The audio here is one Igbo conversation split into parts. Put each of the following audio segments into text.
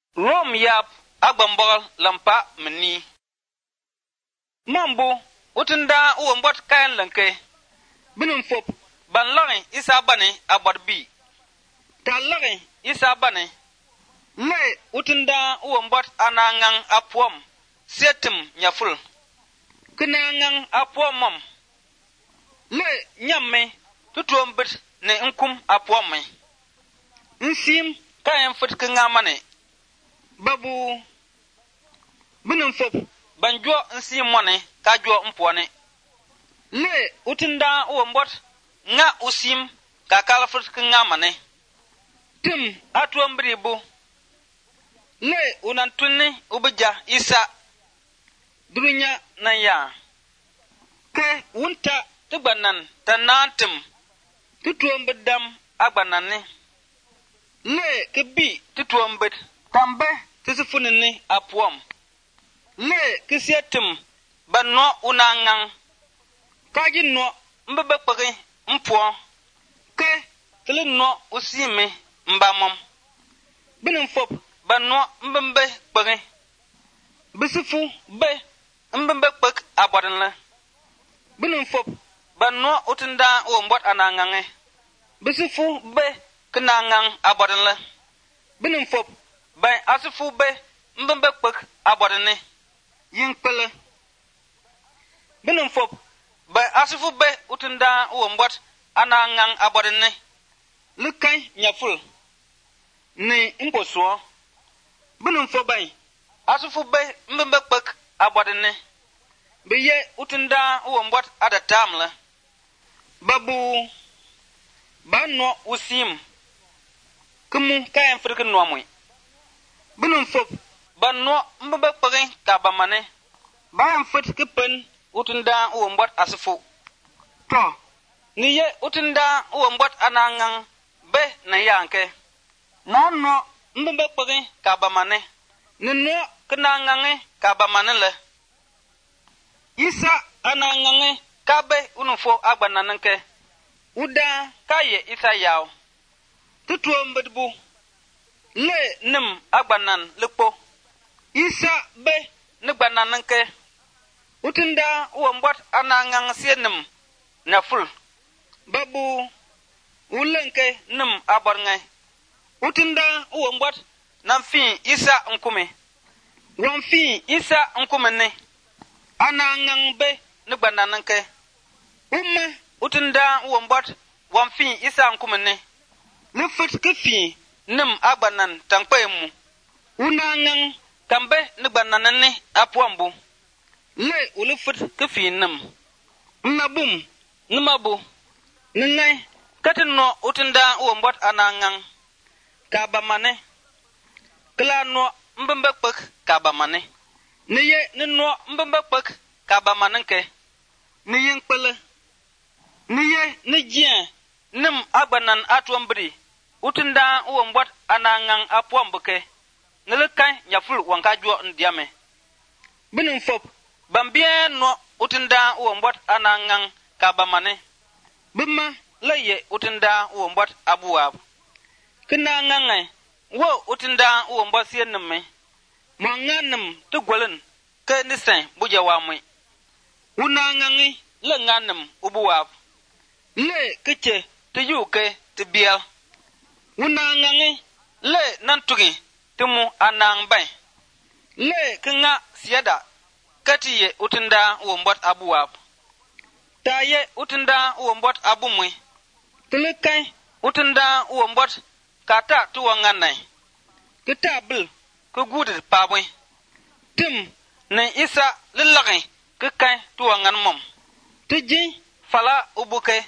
Rom yap agbambol lampa mni. Mambo utunda uwambot kayan lanke. Binum fop ban lagin isa bane abadbi. Ta lagin isa bane. Le utunda uwambot anangang apwom setim nyaful. Kinangang apwom mom. Le nyamme tutuombit ne nkum apwom me. Nsim kayan fit kingamane. Babu binum fop banjo nsi mone ka jo mpone le utinda uwambot nga usim ka kalafut nga mane tim atuambribu le unantunni ubja isa durunya na ya ke wunta tubanan tanantem tutuombedam agbananne le kebi tutuombed tambe tisifunini apwom le kisietim banno unangang kaji no mbebe kpagi mpuo ke tili no usime mbamom binin fop banno mbembe kpagi bisifu be mbembe kpag abodinle binin fop banno utinda umbot anangange bisifu be kinangang abodinle binin fop bay asifu be mbembe kpag abodine yinkpele binum fop bay asifu be utunda uwambot anangang abodine lukai nyaful ni imposuo binum fop bay asifu be mbembe kpag abodine biye utunda uwambot adatamle babu banno usim kumu kayan firkin nomwe binum fop banno mbebe kpagi ka bamane bayan fit kipen utunda uwambot asifu to niye utunda uwambot anangang be na yanke no mbebe kpagi ka bamane nino kinangange ka bamane le isa anangange ka be unufo agbanananke uda kaye isa yaw tutuo mbedbu le nim agbanan lekpo isa be nigbanananke utinda uwambot anangang sienim naful babu ulenke nim aborngai utinda uwambot namfi isa nkume wamfi isa nkume ne anangang be nigbanananke umma utinda uwambot wamfi isa nkume ne lefet kefi nim agbanan tankpemu unangang kambe nigbananane apwambu le ulufut kefi nim nabum numabu ningai katino utinda uwambot anangang kabamane klano mbembe kpek kabamane niye nino mbembe kpek kabamananke niyin kpele niye nijien nim agbanan atwambri utinda uwambot anangang apwambuke nelekai nyaful wankajo ndiame binin fop bambie no utinda uwambot anangang kabamane bima leye utinda uwambot abuwab kinangangai wo utinda uwambot sienme manganim tugwalen ke nisen bujawamwe unangangi lenganim ubuwab le kiche tiyuke tibiel unangangi le nantugi timu anang bay le kinga siada katiye utinda uwambot abuwab taye utinda uwambot abumwe tilikai utinda uwambot kata tuwanganai kitabil kugudit pabwe tim ne isa lilagi kikai tuwangan mom tiji fala ubuke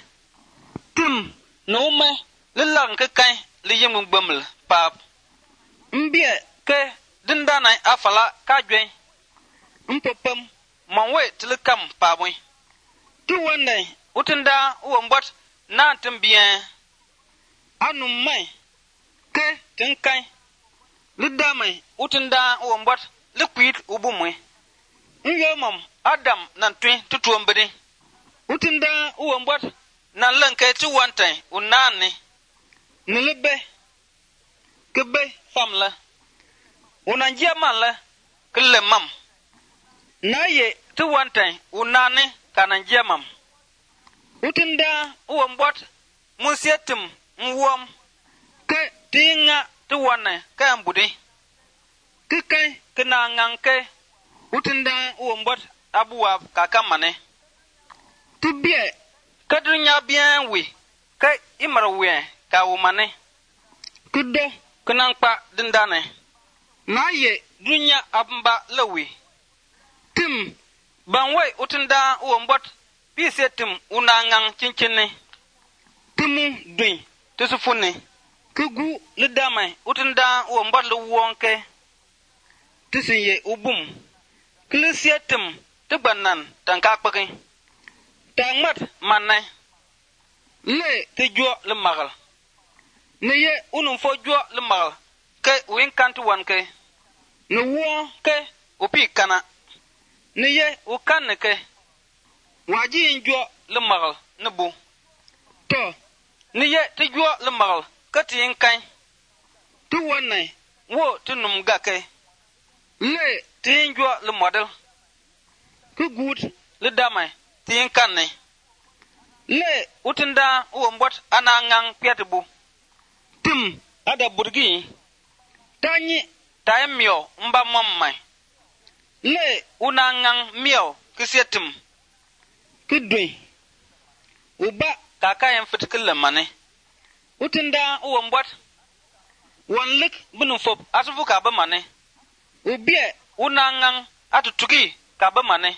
tim no ume lilang kikai liyim gbaml pap mbie ke dindanai afala kajwe mpopam manwe tilikam pabwe tu wandai utinda uwambot na timbien anu mai ke tinkai lidamai utinda uwambot liquid ubumwe nyomam adam nan twin tutuombedi utinda uwambot nan lanke tu wantai unani nilebe kebe famla unanjia man le kle mam na ye tu wantan unane kananjia mam utinda uwambot musietum nwom ke tinga tu wanne ka ambudi ke kana nganke utinda uwambot abuwa kakamane tibie kadrunya bien wi ke imarwe ka wumane kudo kanangpa dindane na ye dunya abamba lawi tim banwe utinda uwambot pisetum unangang cincine tumu dui tusufune kugu lidamai utinda uwambot luwonke tusinye ubum klisiatum tugbanan tankakpaki tangmat manai le tejua le magal ne ye unum fo jua le magal ke win kantu wanke ne wo ke upi kana ne ye ukan ke waji njua le magal ne bu to ne ye tejua le magal ke tin kan tu wonai wo tunum gake le tin jua le model ku gut le damai tin kanne le utinda uwambot anangang piatbu tim ada burgi tanyi taemio mba mammai le unangang mio kisietum kudui uba kakayen fitkille mane utinda uwambot wanlik bunum fop atufu ka ba mane ubie unangang atutugi ka ba mane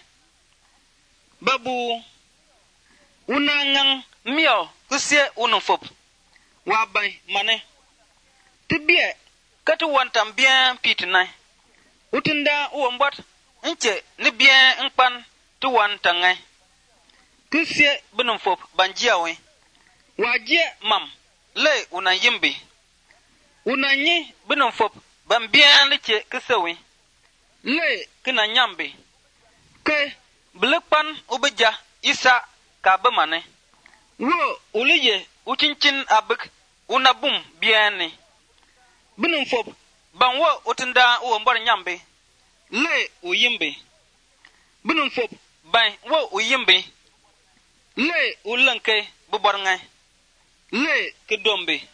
babu unangang mio kusie unufop wabai mane tibie katu wantam bien pitnai utinda uwambot nche ni bien nkpan tu wantangai kusie bunufop banjiawe wajie mam le unayimbi unanyi bunufop ban bien liche kusewe le kina nyambi ke blikpan ubija isa ka ba mane wo uliye uchinchin abik unabum biani bunum fop ban wo utinda uwambor nyambe le uyimbe bunum fop ban wo uyimbe le ulanke buborngai le kedombe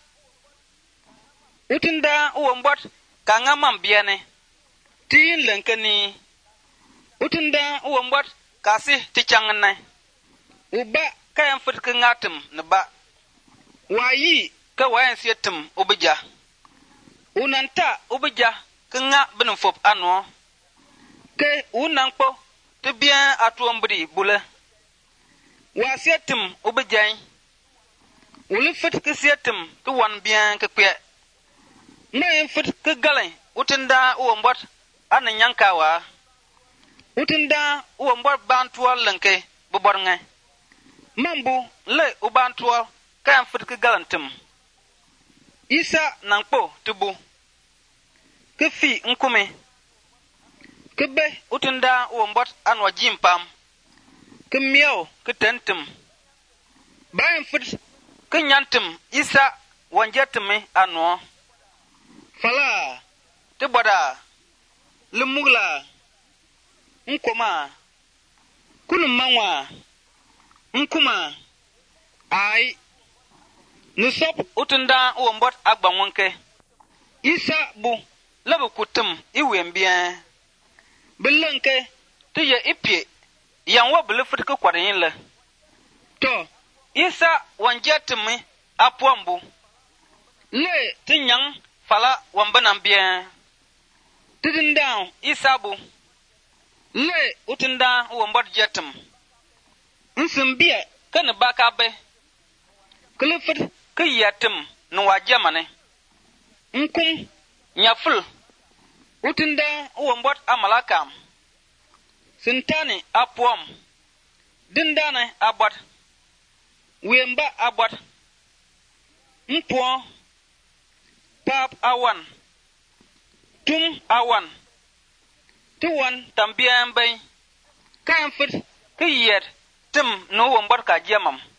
utinda uwambot ka ngamam biani tin lankani utinda uwambot kasi tichangnai uba kayan fitkin ngatum ne ba wayi ka wayan sietum ubija unanta ubija kinga binin fop anwo ke unankpo te bien atuombri bule wa sietum ubija uli fit ke sietum tu wan bien ke kwe na fit ke galen utinda uombot an nyankawa utinda uombot bantuwa lenke buborngai mambu le ubantuwa kayan fitki galantim isa nankpo tubu kefi nkume kebe utinda uwambot anwa jimpam kemiao ketentim bayan fit kenyantim isa wanjetime anwa fala teboda lemugla nkoma kunum manwa nkuma ai nusop utinda uwambot agbanwonke isa bu labu kutum iwembia belanke tiye ipie yanwo belefut ko kwarin le to isa wanjetimi apombu le tinyang fala wambanam bien tidinda isa bu le utinda uwambot jetim nsimbia kana baka be klefut ke yatim no wajamane nkum nyaful utinda uwambot amalakam sintani apom dindane abot wemba abot mpo pap awan tum awan tuwan tambiyan bay kan fit ke yet tim no wombot ka jamam